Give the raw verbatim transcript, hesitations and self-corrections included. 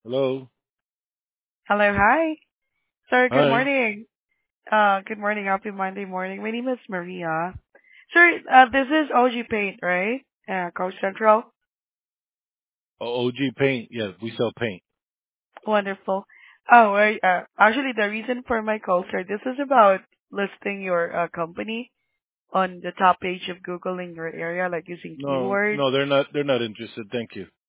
Hello. Hello, hi. Sir, good Hi. morning. Uh, good morning, happy Monday morning. My name is Maria. Sir, uh, this is O G Paint, right? Uh, Coach Central. O- OG Paint. Yeah, we sell paint. Wonderful. Oh, right. Uh, actually, the reason for my call, sir, this is about listing your uh, company on the top page of Google in your area, like using No, keywords. no, they're not. They're not interested. Thank you.